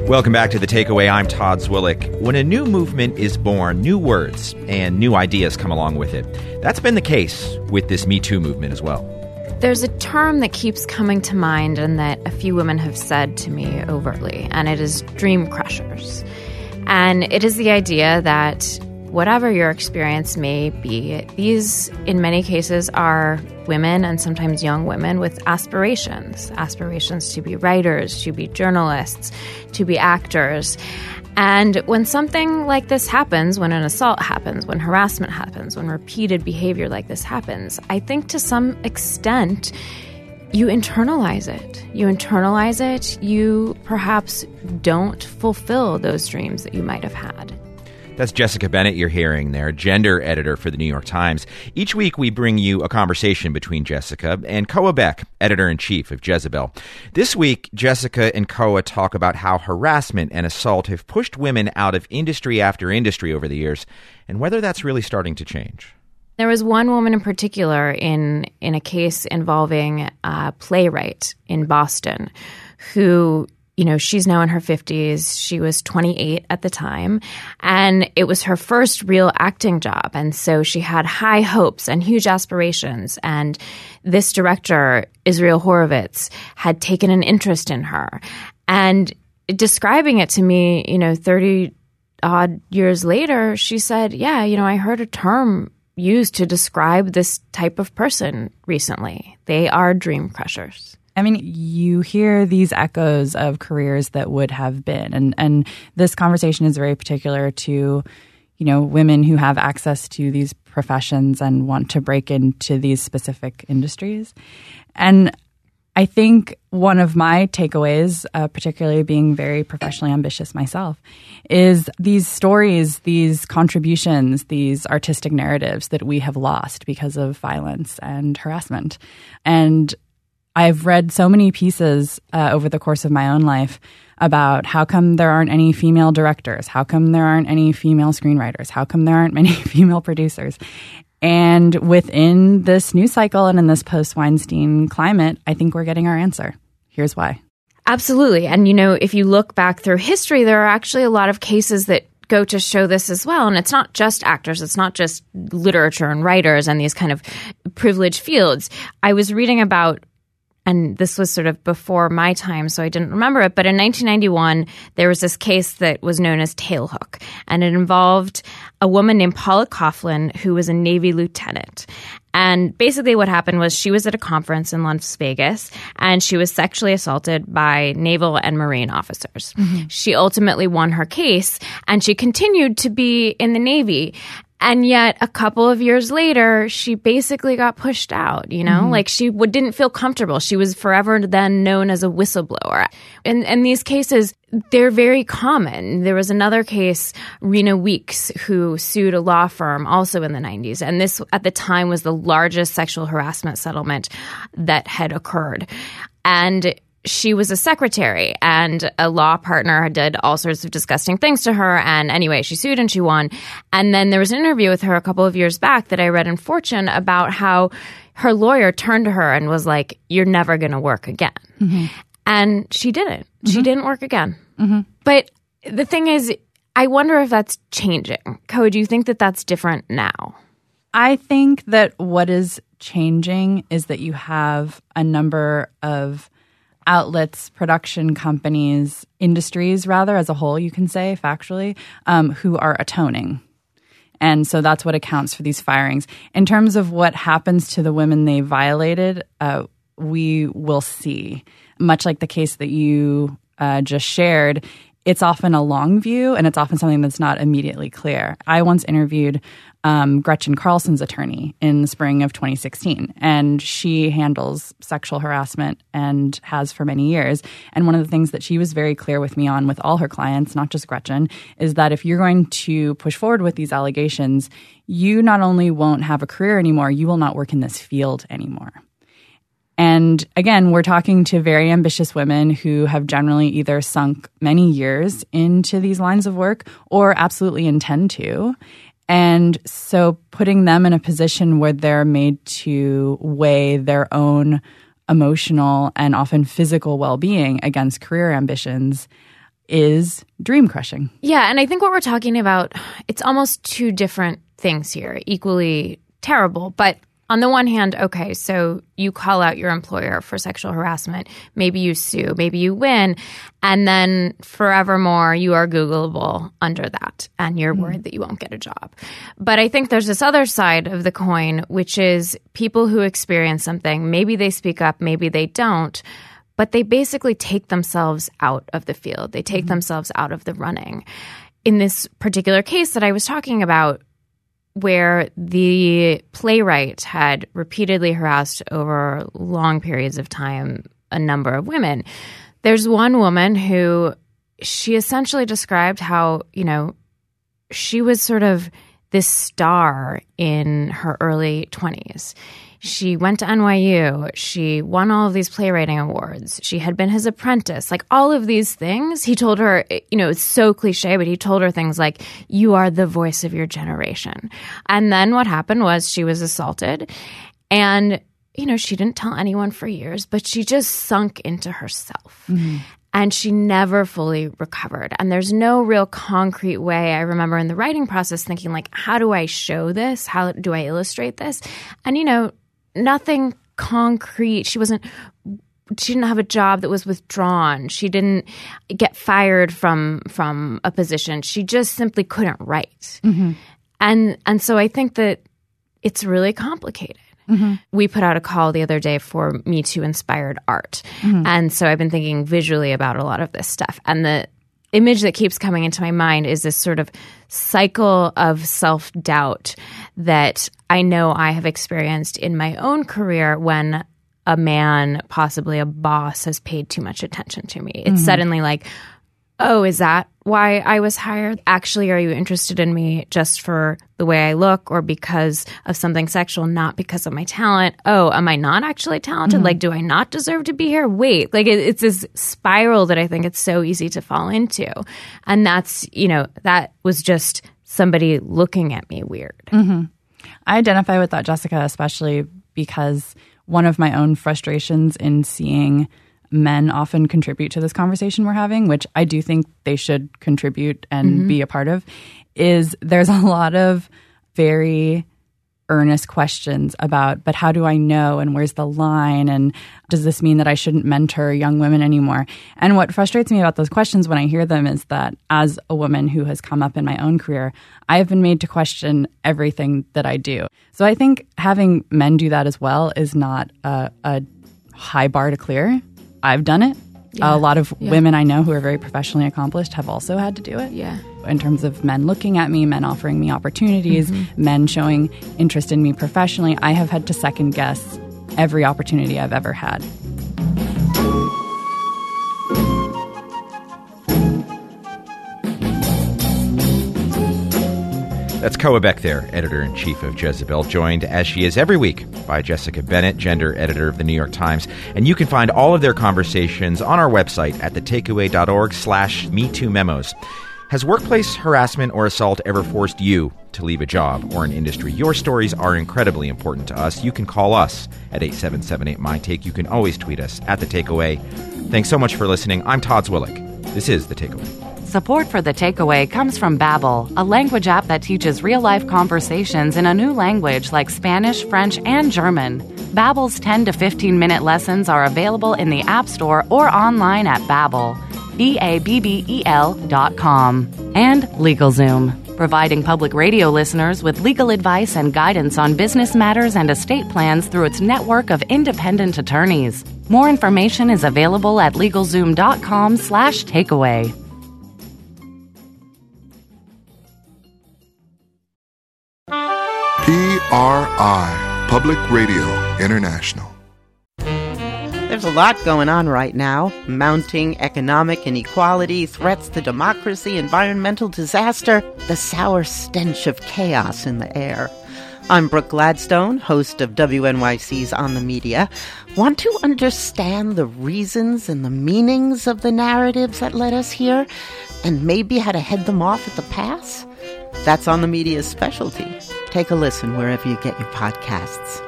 Welcome back to The Takeaway. I'm Todd Zwillich. When a new movement is born, new words and new ideas come along with it. That's been the case with this Me Too movement as well. There's a term that keeps coming to mind and that a few women have said to me overtly, and it is dream crushers. And it is the idea that whatever your experience may be, these, in many cases, are women and sometimes young women with aspirations to be writers, to be journalists, to be actors. And when something like this happens, when an assault happens, when harassment happens, when repeated behavior like this happens, I think to some extent you internalize it. You perhaps don't fulfill those dreams that you might have had. That's Jessica Bennett you're hearing there, gender editor for the New York Times. Each week we bring you a conversation between Jessica and Koa Beck, editor-in-chief of Jezebel. This week, Jessica and Koa talk about how harassment and assault have pushed women out of industry after industry over the years, and whether that's really starting to change. There was one woman in particular in a case involving a playwright in Boston who, she's now in her 50s. She was 28 at the time, and it was her first real acting job. And so she had high hopes and huge aspirations. And this director, Israel Horovitz, had taken an interest in her. And describing it to me, 30-odd years later, she said, yeah, I heard a term used to describe this type of person recently. They are dream crushers. I mean, you hear these echoes of careers that would have been. And this conversation is very particular to, women who have access to these professions and want to break into these specific industries. And I think one of my takeaways, particularly being very professionally ambitious myself, is these stories, these contributions, these artistic narratives that we have lost because of violence and harassment. And I've read so many pieces over the course of my own life about how come there aren't any female directors, how come there aren't any female screenwriters, how come there aren't many female producers. And within this news cycle and in this post-Weinstein climate, I think we're getting our answer. Here's why. Absolutely. And, if you look back through history, there are actually a lot of cases that go to show this as well. And it's not just actors. It's not just literature and writers and these kind of privileged fields. I was reading about, and this was sort of before my time, so I didn't remember it. But in 1991, there was this case that was known as Tailhook. And it involved a woman named Paula Coughlin, who was a Navy lieutenant. And basically what happened was she was at a conference in Las Vegas, and she was sexually assaulted by naval and Marine officers. Mm-hmm. She ultimately won her case, and she continued to be in the Navy. And yet a couple of years later, she basically got pushed out, Mm-hmm. Like she didn't feel comfortable. She was forever then known as a whistleblower. And these cases, they're very common. There was another case, Rena Weeks, who sued a law firm also in the 90s. And this, at the time, was the largest sexual harassment settlement that had occurred. And she was a secretary, and a law partner did all sorts of disgusting things to her. And anyway, she sued and she won. And then there was an interview with her a couple of years back that I read in Fortune about how her lawyer turned to her and was like, "You're never going to work again." Mm-hmm. And she didn't. Mm-hmm. She didn't work again. Mm-hmm. But the thing is, I wonder if that's changing. Koa, do you think that that's different now? I think that what is changing is that you have a number of outlets, production companies, industries rather, as a whole, you can say factually, who are atoning. And so that's what accounts for these firings. In terms of what happens to the women they violated, we will see. Much like the case that you just shared, it's often a long view, and it's often something that's not immediately clear. I once interviewed Gretchen Carlson's attorney in the spring of 2016, and she handles sexual harassment and has for many years. And one of the things that she was very clear with me on with all her clients, not just Gretchen, is that if you're going to push forward with these allegations, you not only won't have a career anymore, you will not work in this field anymore. And again, we're talking to very ambitious women who have generally either sunk many years into these lines of work or absolutely intend to. And so putting them in a position where they're made to weigh their own emotional and often physical well-being against career ambitions is dream crushing. Yeah, and I think what we're talking about, it's almost two different things here, equally terrible. But on the one hand, okay, so you call out your employer for sexual harassment. Maybe you sue. Maybe you win. And then forevermore, you are Googleable under that. And you're worried that you won't get a job. But I think there's this other side of the coin, which is people who experience something. Maybe they speak up. Maybe they don't. But they basically take themselves out of the field. They take themselves out of the running. In this particular case that I was talking about, where the playwright had repeatedly harassed over long periods of time a number of women, there's one woman who she essentially described how, she was sort of this star in her early 20s. She went to NYU. She won all of these playwriting awards. She had been his apprentice. Like all of these things, he told her, it's so cliche, but he told her things like, you are the voice of your generation. And then what happened was she was assaulted. And, she didn't tell anyone for years, but she just sunk into herself. Mm-hmm. And she never fully recovered. And there's no real concrete way. I remember in the writing process thinking, like, how do I show this? How do I illustrate this? And, nothing concrete. She didn't have a job that was withdrawn. She didn't get fired from a position. She just simply couldn't write. Mm-hmm. And so I think that it's really complicated. Mm-hmm. We put out a call the other day for Me Too inspired art. Mm-hmm. And so I've been thinking visually about a lot of this stuff. And the image that keeps coming into my mind is this sort of cycle of self-doubt that I know I have experienced in my own career when a man, possibly a boss, has paid too much attention to me. It's suddenly like, oh, is that why I was hired? Actually, are you interested in me just for the way I look or because of something sexual, not because of my talent? Oh, am I not actually talented? Like, do I not deserve to be here? Wait, like it's this spiral that I think it's so easy to fall into. And that's, that was just somebody looking at me weird. Mm-hmm. I identify with that, Jessica, especially because one of my own frustrations in seeing men often contribute to this conversation we're having, which I do think they should contribute and be a part of, is there's a lot of very earnest questions about, but how do I know, and where's the line, and does this mean that I shouldn't mentor young women anymore? And what frustrates me about those questions when I hear them is that as a woman who has come up in my own career, I have been made to question everything that I do. So I think having men do that as well is not a high bar to clear. I've done it. Yeah. A lot of women I know who are very professionally accomplished have also had to do it. Yeah. In terms of men looking at me, men offering me opportunities, men showing interest in me professionally, I have had to second guess every opportunity I've ever had. That's Koa Beck there, editor-in-chief of Jezebel, joined, as she is every week, by Jessica Bennett, gender editor of the New York Times. And you can find all of their conversations on our website at thetakeaway.org/MeTooMemos. Has workplace harassment or assault ever forced you to leave a job or an industry? Your stories are incredibly important to us. You can call us at 8778-MyTake. You can always tweet us at The Takeaway. Thanks so much for listening. I'm Todd Zwillich. This is The Takeaway. Support for The Takeaway comes from Babbel, a language app that teaches real-life conversations in a new language like Spanish, French, and German. Babbel's 10 to 15-minute lessons are available in the App Store or online at Babbel, BABBEL.com. And LegalZoom, providing public radio listeners with legal advice and guidance on business matters and estate plans through its network of independent attorneys. More information is available at LegalZoom.com/takeaway. PRI, Public Radio International. There's a lot going on right now. Mounting economic inequality, threats to democracy, environmental disaster, the sour stench of chaos in the air. I'm Brooke Gladstone, host of WNYC's On the Media. Want to understand the reasons and the meanings of the narratives that led us here, and maybe how to head them off at the pass? That's On the Media's specialty. Take a listen wherever you get your podcasts.